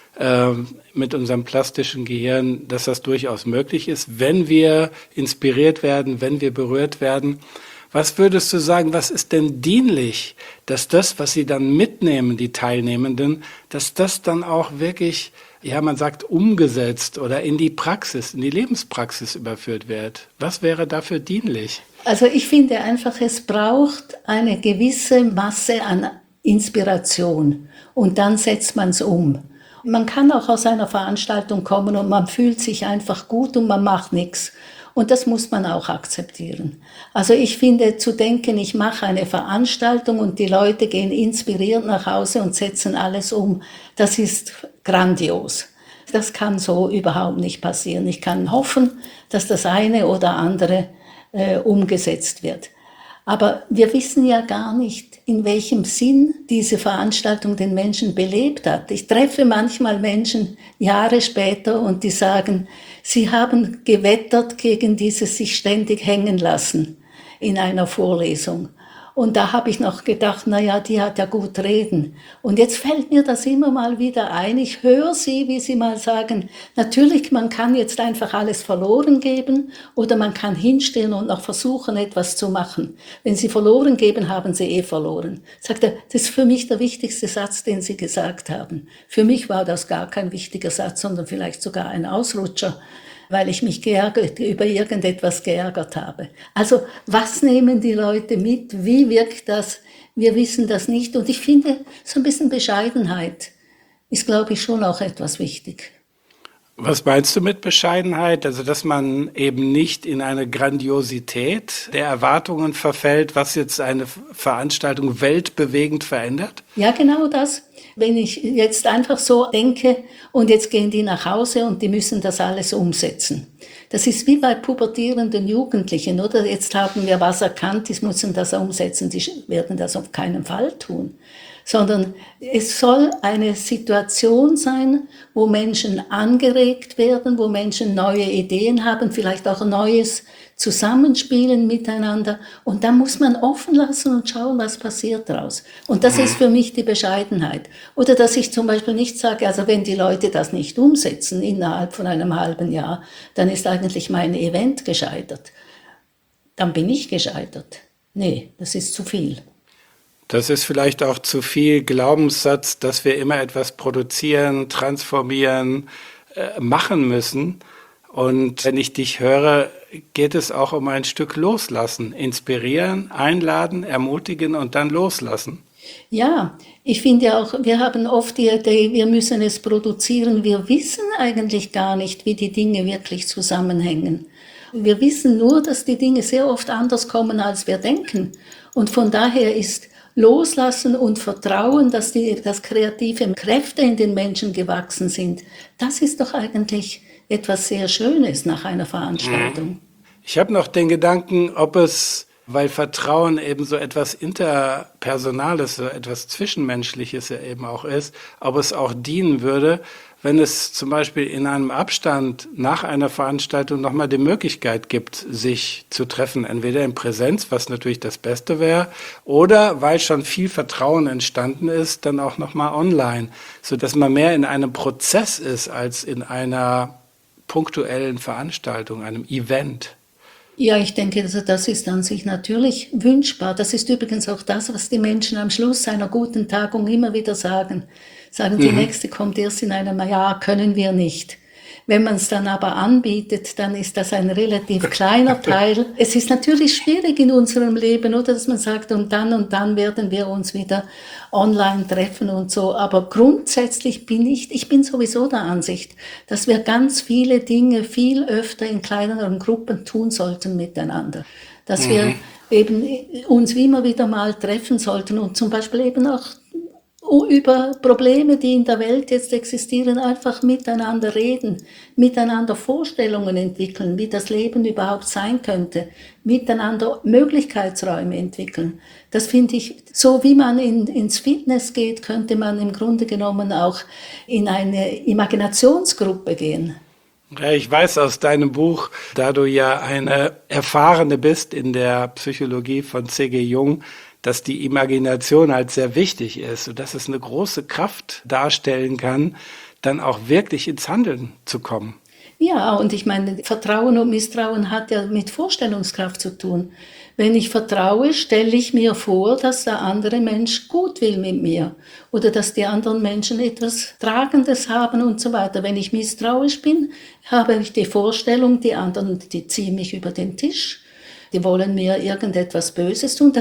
B: mit unserem plastischen Gehirn, dass das durchaus möglich ist, wenn wir inspiriert werden, wenn wir berührt werden. Was würdest du sagen, was ist denn dienlich, dass das, was sie dann mitnehmen, die Teilnehmenden, dass das dann auch wirklich, ja, man sagt, umgesetzt oder in die Praxis, in die Lebenspraxis überführt wird? Was wäre dafür dienlich?
C: Also ich finde einfach, es braucht eine gewisse Masse an Inspiration und dann setzt man es um. Man kann auch aus einer Veranstaltung kommen und man fühlt sich einfach gut und man macht nichts. Und das muss man auch akzeptieren. Also ich finde, zu denken, ich mache eine Veranstaltung und die Leute gehen inspiriert nach Hause und setzen alles um, das ist grandios. Das kann so überhaupt nicht passieren. Ich kann hoffen, dass das eine oder andere umgesetzt wird. Aber wir wissen ja gar nicht, in welchem Sinn diese Veranstaltung den Menschen belebt hat. Ich treffe manchmal Menschen Jahre später und die sagen, sie haben gewettert gegen dieses sich ständig hängen lassen in einer Vorlesung. Und da habe ich noch gedacht, na ja, die hat ja gut reden. Und jetzt fällt mir das immer mal wieder ein. Ich höre sie, wie sie mal sagen, natürlich, man kann jetzt einfach alles verloren geben oder man kann hinstehen und noch versuchen, etwas zu machen. Wenn sie verloren geben, haben sie eh verloren. Sagt er, das ist für mich der wichtigste Satz, den sie gesagt haben. Für mich war das gar kein wichtiger Satz, sondern vielleicht sogar ein Ausrutscher, weil ich mich über irgendetwas geärgert habe. Also, was nehmen die Leute mit? Wie wirkt das? Wir wissen das nicht. Und ich finde, so ein bisschen Bescheidenheit ist, glaube ich, schon auch etwas wichtig.
B: Was meinst du mit Bescheidenheit? Also, dass man eben nicht in eine Grandiosität der Erwartungen verfällt, was jetzt eine Veranstaltung weltbewegend verändert?
C: Ja, genau das. Wenn ich jetzt einfach so denke und jetzt gehen die nach Hause und die müssen das alles umsetzen. Das ist wie bei pubertierenden Jugendlichen, oder? Jetzt haben wir was erkannt, die müssen das umsetzen, die werden das auf keinen Fall tun. sondern es soll eine Situation sein, wo Menschen angeregt werden, wo Menschen neue Ideen haben, vielleicht auch neues Zusammenspielen miteinander. Und da muss man offen lassen und schauen, was passiert daraus. Und das ist für mich die Bescheidenheit. Oder dass ich zum Beispiel nicht sage, also wenn die Leute das nicht umsetzen innerhalb von einem halben Jahr, dann ist eigentlich mein Event gescheitert. Dann bin ich gescheitert. Nee, das ist zu viel.
B: Das ist vielleicht auch zu viel Glaubenssatz, dass wir immer etwas produzieren, transformieren, machen müssen. Und wenn ich dich höre, geht es auch um ein Stück Loslassen. Inspirieren, einladen, ermutigen und dann loslassen.
C: Ja, ich finde ja auch, wir haben oft die Idee, wir müssen es produzieren. Wir wissen eigentlich gar nicht, wie die Dinge wirklich zusammenhängen. Wir wissen nur, dass die Dinge sehr oft anders kommen, als wir denken. Und von daher ist Loslassen und Vertrauen, dass kreative Kräfte in den Menschen gewachsen sind, das ist doch eigentlich etwas sehr Schönes nach einer Veranstaltung.
B: Ich habe noch den Gedanken, ob es, weil Vertrauen eben so etwas Interpersonales, so etwas Zwischenmenschliches ja eben auch ist, ob es auch dienen würde, wenn es zum Beispiel in einem Abstand nach einer Veranstaltung nochmal die Möglichkeit gibt, sich zu treffen, entweder in Präsenz, was natürlich das Beste wäre, oder weil schon viel Vertrauen entstanden ist, dann auch nochmal online, sodass man mehr in einem Prozess ist als in einer punktuellen Veranstaltung, einem Event.
C: Ja, ich denke, also das ist an sich natürlich wünschbar. Das ist übrigens auch das, was die Menschen am Schluss einer guten Tagung immer wieder sagen. Sagen, die nächste kommt erst in einem Jahr, können wir nicht. Wenn man es dann aber anbietet, dann ist das ein relativ kleiner Teil. Es ist natürlich schwierig in unserem Leben, oder, dass man sagt, und dann werden wir uns wieder online treffen und so. Aber grundsätzlich ich bin sowieso der Ansicht, dass wir ganz viele Dinge viel öfter in kleineren Gruppen tun sollten miteinander. Dass wir eben uns immer wieder mal treffen sollten und zum Beispiel eben auch über Probleme, die in der Welt jetzt existieren, einfach miteinander reden, miteinander Vorstellungen entwickeln, wie das Leben überhaupt sein könnte, miteinander Möglichkeitsräume entwickeln. Das finde ich, so wie man ins Fitness geht, könnte man im Grunde genommen auch in eine Imaginationsgruppe gehen.
B: Ja, ich weiß aus deinem Buch, da du ja eine Erfahrene bist in der Psychologie von C.G. Jung, dass die Imagination halt sehr wichtig ist und dass es eine große Kraft darstellen kann, dann auch wirklich ins Handeln zu kommen.
C: Ja, und ich meine, Vertrauen und Misstrauen hat ja mit Vorstellungskraft zu tun. Wenn ich vertraue, stelle ich mir vor, dass der andere Mensch gut will mit mir oder dass die anderen Menschen etwas Tragendes haben und so weiter. Wenn ich misstrauisch bin, habe ich die Vorstellung, die anderen, die ziehen mich über den Tisch. Die wollen mir irgendetwas Böses tun.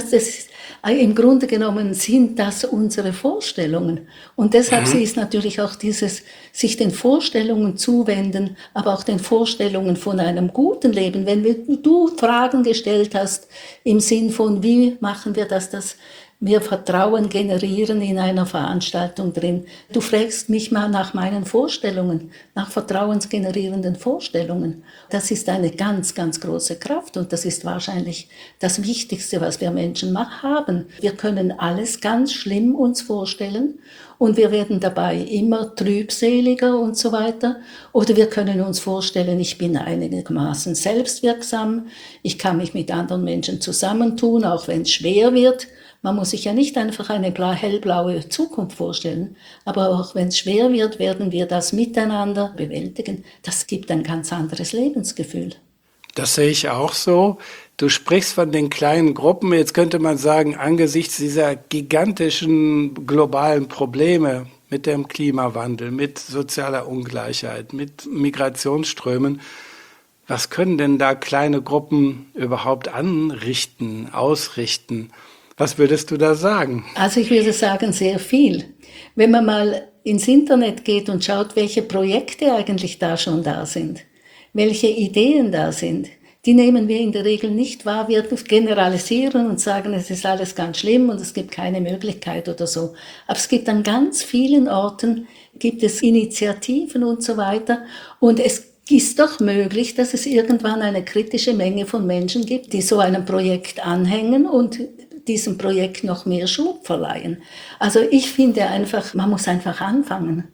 C: Im Grunde genommen sind das unsere Vorstellungen. Und deshalb ist natürlich auch dieses sich den Vorstellungen zuwenden, aber auch den Vorstellungen von einem guten Leben. Wenn du Fragen gestellt hast im Sinn von, wie machen wir das, dass wir Vertrauen generieren in einer Veranstaltung drin. Du fragst mich mal nach meinen Vorstellungen, nach vertrauensgenerierenden Vorstellungen. Das ist eine ganz, ganz große Kraft und das ist wahrscheinlich das Wichtigste, was wir Menschen haben. Wir können alles ganz schlimm uns vorstellen und wir werden dabei immer trübseliger und so weiter. Oder wir können uns vorstellen, ich bin einigermaßen selbstwirksam, ich kann mich mit anderen Menschen zusammentun, auch wenn es schwer wird. Man muss sich ja nicht einfach eine hellblaue Zukunft vorstellen, aber auch wenn es schwer wird, werden wir das miteinander bewältigen. Das gibt ein ganz anderes Lebensgefühl.
B: Das sehe ich auch so. Du sprichst von den kleinen Gruppen. Jetzt könnte man sagen, angesichts dieser gigantischen globalen Probleme mit dem Klimawandel, mit sozialer Ungleichheit, mit Migrationsströmen, was können denn da kleine Gruppen überhaupt anrichten, ausrichten? Was würdest du da sagen?
C: Also ich würde sagen, sehr viel. Wenn man mal ins Internet geht und schaut, welche Projekte eigentlich da schon da sind, welche Ideen da sind, die nehmen wir in der Regel nicht wahr. Wir generalisieren und sagen, es ist alles ganz schlimm und es gibt keine Möglichkeit oder so. Aber es gibt an ganz vielen Orten, gibt es Initiativen und so weiter. Und es ist doch möglich, dass es irgendwann eine kritische Menge von Menschen gibt, die so einem Projekt anhängen und diesem Projekt noch mehr Schub verleihen. Also ich finde einfach, man muss einfach anfangen.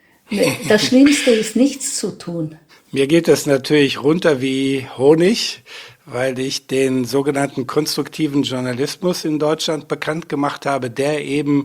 C: Das Schlimmste ist, nichts zu tun.
B: Mir geht es natürlich runter wie Honig, weil ich den sogenannten konstruktiven Journalismus in Deutschland bekannt gemacht habe, der eben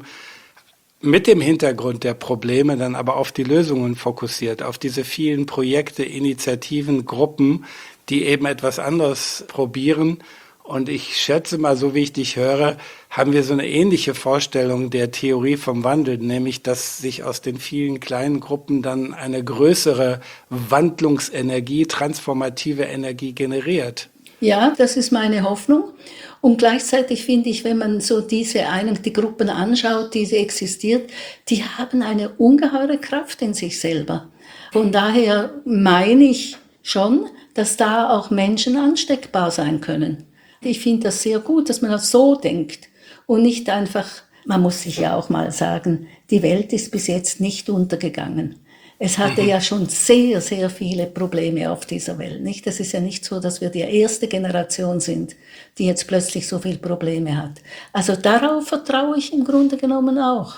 B: mit dem Hintergrund der Probleme dann aber auf die Lösungen fokussiert, auf diese vielen Projekte, Initiativen, Gruppen, die eben etwas anderes probieren. Und ich schätze mal, so wie ich dich höre, haben wir so eine ähnliche Vorstellung der Theorie vom Wandel, nämlich dass sich aus den vielen kleinen Gruppen dann eine größere Wandlungsenergie, transformative Energie generiert.
C: Ja, das ist meine Hoffnung. Und gleichzeitig finde ich, wenn man so die Gruppen anschaut, die existiert, die haben eine ungeheure Kraft in sich selber. Von daher meine ich schon, dass da auch Menschen ansteckbar sein können. Ich finde das sehr gut, dass man das so denkt und nicht einfach, man muss sich ja auch mal sagen, die Welt ist bis jetzt nicht untergegangen. Es hatte ja schon sehr, sehr viele Probleme auf dieser Welt, nicht? Es ist ja nicht so, dass wir die erste Generation sind, die jetzt plötzlich so viele Probleme hat. Also darauf vertraue ich im Grunde genommen auch.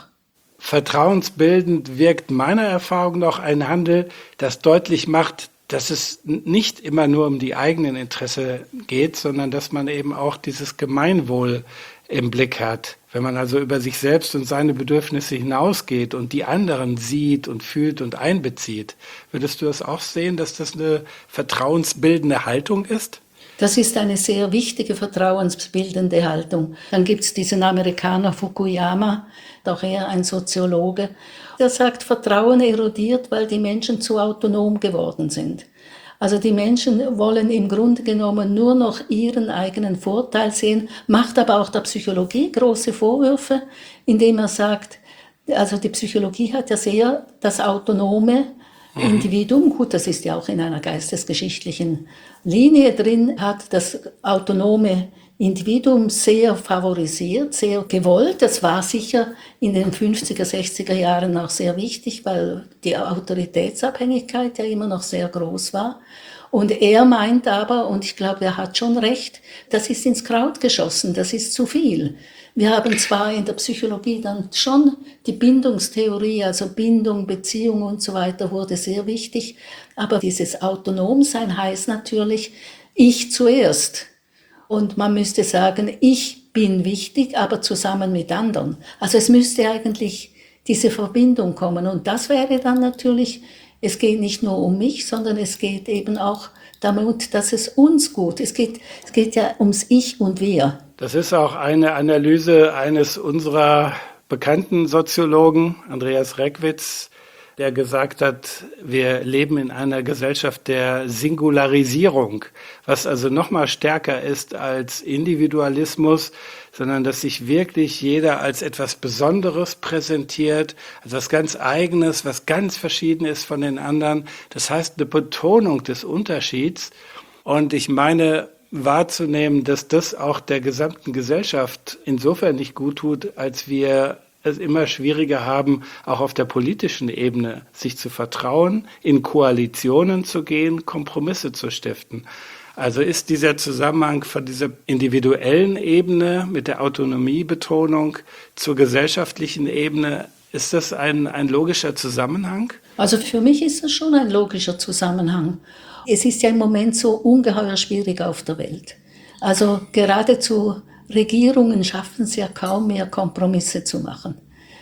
B: Vertrauensbildend wirkt meiner Erfahrung nach ein Handel, das deutlich macht, dass es nicht immer nur um die eigenen Interessen geht, sondern dass man eben auch dieses Gemeinwohl im Blick hat. Wenn man also über sich selbst und seine Bedürfnisse hinausgeht und die anderen sieht und fühlt und einbezieht, würdest du das auch sehen, dass das eine vertrauensbildende Haltung ist?
C: Das ist eine sehr wichtige vertrauensbildende Haltung. Dann gibt es diesen Amerikaner Fukuyama, auch er ein Soziologe, der sagt, Vertrauen erodiert, weil die Menschen zu autonom geworden sind. Also die Menschen wollen im Grunde genommen nur noch ihren eigenen Vorteil sehen, macht aber auch der Psychologie große Vorwürfe, indem er sagt, also die Psychologie hat ja sehr das autonome Individuum, gut, das ist ja auch in einer geistesgeschichtlichen Linie drin, hat das autonome Individuum sehr favorisiert, sehr gewollt. Das war sicher in den 50er, 60er Jahren auch sehr wichtig, weil die Autoritätsabhängigkeit ja immer noch sehr groß war. Und er meint aber, und ich glaube, er hat schon recht, das ist ins Kraut geschossen, das ist zu viel. Wir haben zwar in der Psychologie dann schon die Bindungstheorie, also Bindung, Beziehung und so weiter wurde sehr wichtig, aber dieses Autonomsein heißt natürlich, ich zuerst. Und man müsste sagen, ich bin wichtig, aber zusammen mit anderen. Also es müsste eigentlich diese Verbindung kommen. Und das wäre dann natürlich, es geht nicht nur um mich, sondern es geht eben auch damit, dass es uns gut ist. Es geht ja ums Ich und Wir.
B: Das ist auch eine Analyse eines unserer bekannten Soziologen, Andreas Reckwitz, der gesagt hat, wir leben in einer Gesellschaft der Singularisierung, was also noch mal stärker ist als Individualismus, sondern dass sich wirklich jeder als etwas Besonderes präsentiert, als was ganz Eigenes, was ganz verschieden ist von den anderen. Das heißt, eine Betonung des Unterschieds. Und ich meine wahrzunehmen, dass das auch der gesamten Gesellschaft insofern nicht gut tut, als wir es immer schwieriger haben, auch auf der politischen Ebene sich zu vertrauen, in Koalitionen zu gehen, Kompromisse zu stiften. Also ist dieser Zusammenhang von dieser individuellen Ebene mit der Autonomiebetonung zur gesellschaftlichen Ebene, ist das ein logischer Zusammenhang?
C: Also für mich ist das schon ein logischer Zusammenhang. Es ist ja im Moment so ungeheuer schwierig auf der Welt. Also geradezu Regierungen schaffen es ja kaum mehr, Kompromisse zu machen.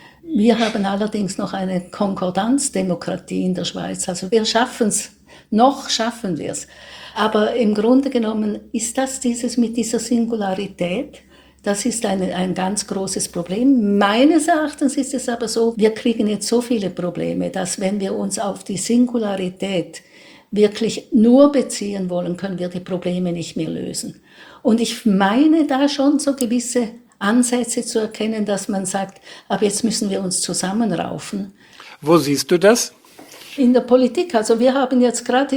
C: Wir haben allerdings noch eine Konkordanzdemokratie in der Schweiz. Also wir schaffen es, noch schaffen wir es. Aber im Grunde genommen ist das mit dieser Singularität, das ist ein ganz großes Problem. Meines Erachtens ist es aber so, wir kriegen jetzt so viele Probleme, dass wenn wir uns auf die Singularität wirklich nur beziehen wollen, können wir die Probleme nicht mehr lösen. Und ich meine da schon so gewisse Ansätze zu erkennen, dass man sagt, aber jetzt müssen wir uns zusammenraufen.
B: Wo siehst du das?
C: In der Politik. Also wir haben jetzt gerade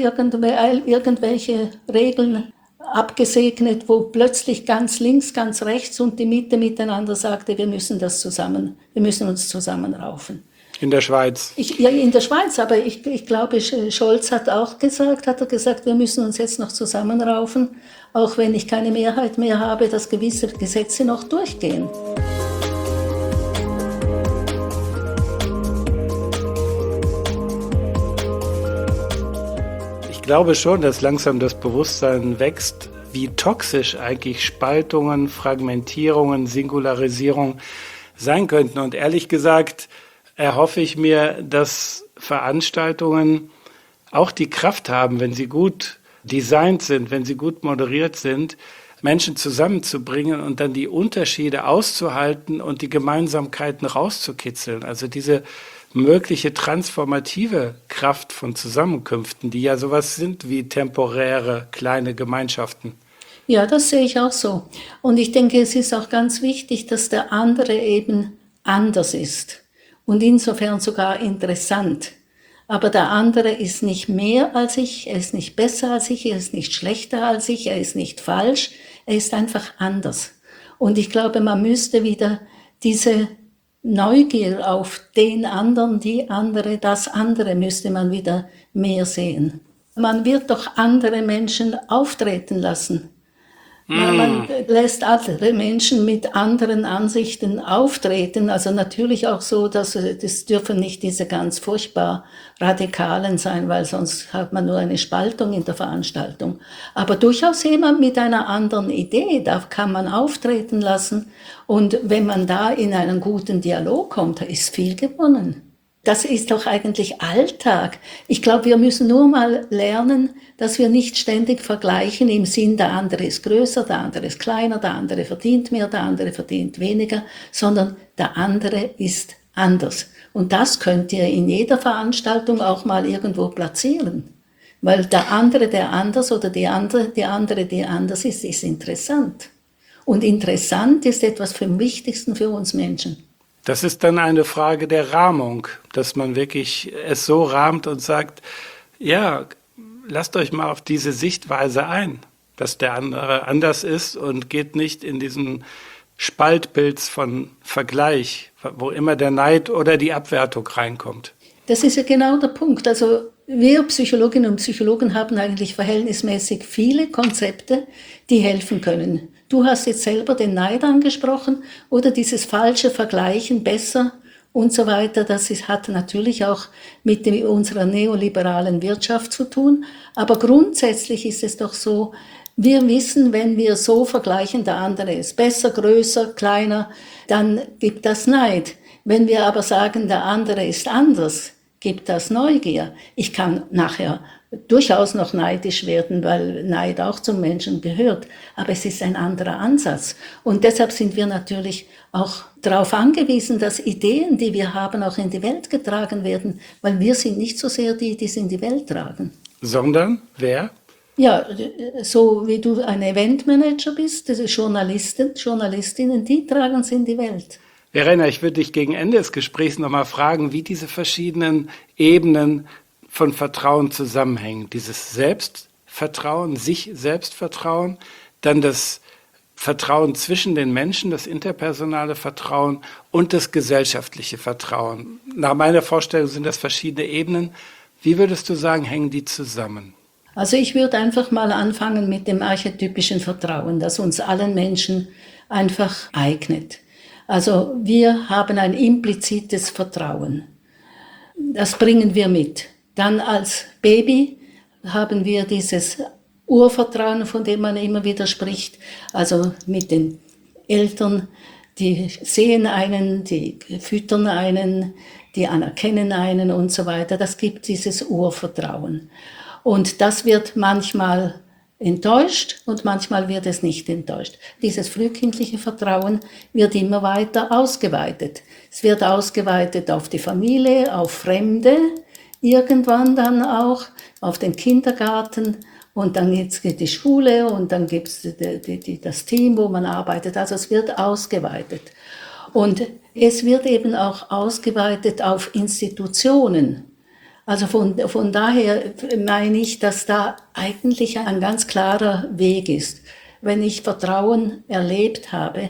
C: irgendwelche Regeln abgesegnet, wo plötzlich ganz links, ganz rechts und die Mitte miteinander sagte, wir müssen uns zusammenraufen.
B: In der Schweiz.
C: Ja, in der Schweiz, aber ich glaube, Scholz hat er gesagt, wir müssen uns jetzt noch zusammenraufen, auch wenn ich keine Mehrheit mehr habe, dass gewisse Gesetze noch durchgehen.
B: Ich glaube schon, dass langsam das Bewusstsein wächst, wie toxisch eigentlich Spaltungen, Fragmentierungen, Singularisierung sein könnten. Und ehrlich gesagt erhoffe ich mir, dass Veranstaltungen auch die Kraft haben, wenn sie gut designt sind, wenn sie gut moderiert sind, Menschen zusammenzubringen und dann die Unterschiede auszuhalten und die Gemeinsamkeiten rauszukitzeln. Also diese mögliche transformative Kraft von Zusammenkünften, die ja sowas sind wie temporäre kleine Gemeinschaften.
C: Ja, das sehe ich auch so. Und ich denke, es ist auch ganz wichtig, dass der andere eben anders ist und insofern sogar interessant. Aber der andere ist nicht mehr als ich, er ist nicht besser als ich, er ist nicht schlechter als ich, er ist nicht falsch, er ist einfach anders. Und ich glaube, man müsste wieder diese Neugier auf den anderen, die andere, das andere müsste man wieder mehr sehen. Man wird doch andere Menschen auftreten lassen. Man lässt andere Menschen mit anderen Ansichten auftreten, also natürlich auch so, dass das dürfen nicht diese ganz furchtbar Radikalen sein, weil sonst hat man nur eine Spaltung in der Veranstaltung. Aber durchaus jemand mit einer anderen Idee, da kann man auftreten lassen. Und wenn man da in einen guten Dialog kommt, da ist viel gewonnen. Das ist doch eigentlich Alltag. Ich glaube, wir müssen nur mal lernen, dass wir nicht ständig vergleichen im Sinn, der andere ist größer, der andere ist kleiner, der andere verdient mehr, der andere verdient weniger, sondern der andere ist anders. Und das könnt ihr in jeder Veranstaltung auch mal irgendwo platzieren. Weil der andere, der anders oder die andere, die anders ist interessant. Und interessant ist etwas vom Wichtigsten für uns Menschen.
B: Das ist dann eine Frage der Rahmung, dass man wirklich es so rahmt und sagt, ja, lasst euch mal auf diese Sichtweise ein, dass der andere anders ist und geht nicht in diesen Spaltpilz von Vergleich, wo immer der Neid oder die Abwertung reinkommt.
C: Das ist ja genau der Punkt. Also wir Psychologinnen und Psychologen haben eigentlich verhältnismäßig viele Konzepte, die helfen können. Du hast jetzt selber den Neid angesprochen oder dieses falsche Vergleichen besser und so weiter. Hat natürlich auch mit unserer neoliberalen Wirtschaft zu tun. Aber grundsätzlich ist es doch so, wir wissen, wenn wir so vergleichen, der andere ist besser, größer, kleiner, dann gibt das Neid. Wenn wir aber sagen, der andere ist anders, gibt das Neugier. Ich kann nachher durchaus noch neidisch werden, weil Neid auch zum Menschen gehört. Aber es ist ein anderer Ansatz. Und deshalb sind wir natürlich auch darauf angewiesen, dass Ideen, die wir haben, auch in die Welt getragen werden. Weil wir sind nicht so sehr die, die es in die Welt tragen.
B: Sondern wer?
C: Ja, so wie du ein Eventmanager bist, diese Journalistinnen, die tragen es in die Welt.
B: Verena, ich würde dich gegen Ende des Gesprächs nochmal fragen, wie diese verschiedenen Ebenen von Vertrauen zusammenhängen. Dieses Selbstvertrauen, sich Selbstvertrauen, dann das Vertrauen zwischen den Menschen, das interpersonale Vertrauen und das gesellschaftliche Vertrauen. Nach meiner Vorstellung sind das verschiedene Ebenen. Wie würdest du sagen, hängen die zusammen?
C: Also ich würde einfach mal anfangen mit dem archetypischen Vertrauen, das uns allen Menschen einfach eignet. Also wir haben ein implizites Vertrauen. Das bringen wir mit. Dann als Baby haben wir dieses Urvertrauen, von dem man immer wieder spricht. Also mit den Eltern, die sehen einen, die füttern einen, die anerkennen einen und so weiter. Das gibt dieses Urvertrauen. Und das wird manchmal enttäuscht und manchmal wird es nicht enttäuscht. Dieses frühkindliche Vertrauen wird immer weiter ausgeweitet. Es wird ausgeweitet auf die Familie, auf Fremde, irgendwann dann auch auf den Kindergarten und dann jetzt geht die Schule und dann gibt es das Team, wo man arbeitet. Also es wird ausgeweitet. Und es wird eben auch ausgeweitet auf Institutionen. Also von daher meine ich, dass da eigentlich ein ganz klarer Weg ist. Wenn ich Vertrauen erlebt habe,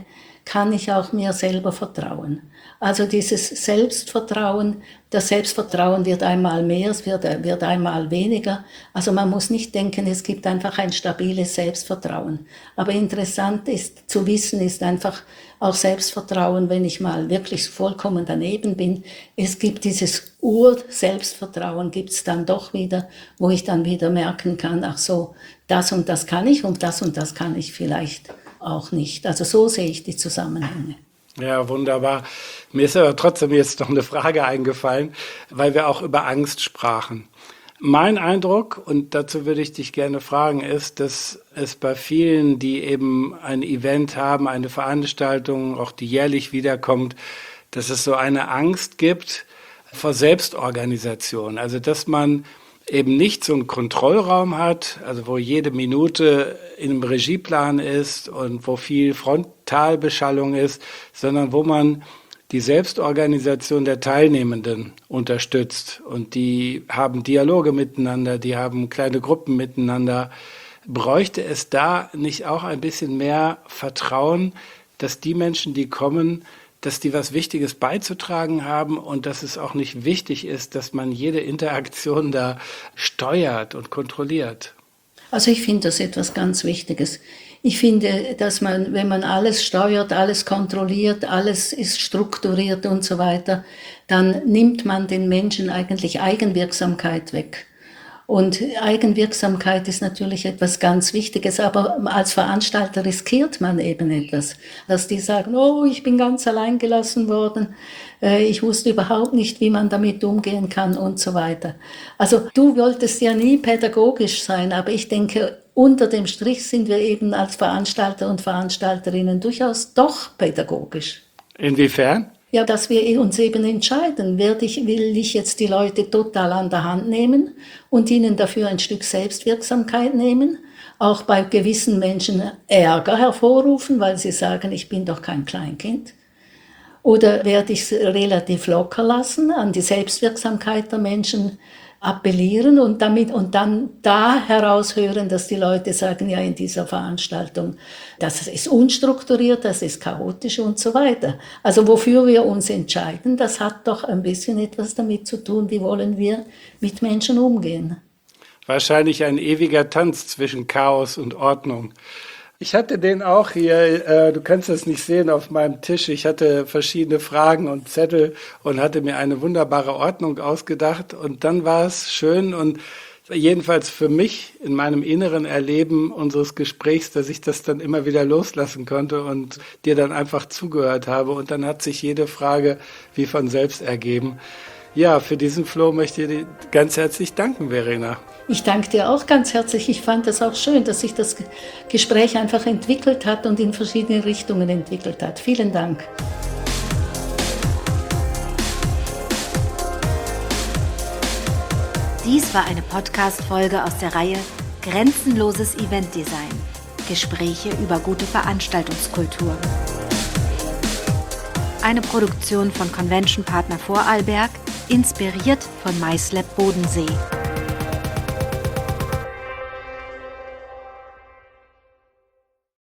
C: kann ich auch mir selber vertrauen. Also dieses Selbstvertrauen, das Selbstvertrauen wird einmal mehr, es wird einmal weniger. Also man muss nicht denken, es gibt einfach ein stabiles Selbstvertrauen. Aber interessant ist zu wissen, ist einfach auch Selbstvertrauen, wenn ich mal wirklich vollkommen daneben bin. Es gibt dieses Ur-Selbstvertrauen, gibt es dann doch wieder, wo ich dann wieder merken kann, ach so, das und das kann ich und das kann ich vielleicht auch nicht. Also so sehe ich die Zusammenhänge.
B: Ja, wunderbar. Mir ist aber trotzdem jetzt noch eine Frage eingefallen, weil wir auch über Angst sprachen. Mein Eindruck, und dazu würde ich dich gerne fragen, ist, dass es bei vielen, die eben ein Event haben, eine Veranstaltung, auch die jährlich wiederkommt, dass es so eine Angst gibt vor Selbstorganisation. Also, dass man eben nicht so einen Kontrollraum hat, also wo jede Minute in einem Regieplan ist und wo viel Frontalbeschallung ist, sondern wo man die Selbstorganisation der Teilnehmenden unterstützt. Und die haben Dialoge miteinander, die haben kleine Gruppen miteinander. Bräuchte es da nicht auch ein bisschen mehr Vertrauen, dass die Menschen, die kommen, dass die was Wichtiges beizutragen haben und dass es auch nicht wichtig ist, dass man jede Interaktion da steuert und kontrolliert?
C: Also ich finde das etwas ganz Wichtiges. Ich finde, dass man, wenn man alles steuert, alles kontrolliert, alles ist strukturiert und so weiter, dann nimmt man den Menschen eigentlich Eigenwirksamkeit weg. Und Eigenwirksamkeit ist natürlich etwas ganz Wichtiges, aber als Veranstalter riskiert man eben etwas, dass die sagen, oh, ich bin ganz allein gelassen worden, ich wusste überhaupt nicht, wie man damit umgehen kann und so weiter. Also du wolltest ja nie pädagogisch sein, aber ich denke, unter dem Strich sind wir eben als Veranstalter und Veranstalterinnen durchaus doch pädagogisch.
B: Inwiefern?
C: Ja, dass wir uns eben entscheiden, will ich jetzt die Leute total an der Hand nehmen und ihnen dafür ein Stück Selbstwirksamkeit nehmen, auch bei gewissen Menschen Ärger hervorrufen, weil sie sagen, ich bin doch kein Kleinkind. Oder werde ich es relativ locker lassen, an die Selbstwirksamkeit der Menschen appellieren und dann da heraushören, dass die Leute sagen, ja, in dieser Veranstaltung, das ist unstrukturiert, das ist chaotisch und so weiter. Also wofür wir uns entscheiden, das hat doch ein bisschen etwas damit zu tun, wie wollen wir mit Menschen umgehen.
B: Wahrscheinlich ein ewiger Tanz zwischen Chaos und Ordnung. Ich hatte den auch hier, du kannst das nicht sehen, auf meinem Tisch. Ich hatte verschiedene Fragen und Zettel und hatte mir eine wunderbare Ordnung ausgedacht. Und dann war es schön und jedenfalls für mich in meinem inneren Erleben unseres Gesprächs, dass ich das dann immer wieder loslassen konnte und dir dann einfach zugehört habe. Und dann hat sich jede Frage wie von selbst ergeben. Ja, für diesen Flow möchte ich dir ganz herzlich danken, Verena.
C: Ich danke dir auch ganz herzlich. Ich fand es auch schön, dass sich das Gespräch einfach entwickelt hat und in verschiedene Richtungen entwickelt hat. Vielen Dank.
A: Dies war eine Podcast-Folge aus der Reihe Grenzenloses Eventdesign. Gespräche über gute Veranstaltungskultur. Eine Produktion von Convention Partner Vorarlberg, inspiriert von MySlab Bodensee.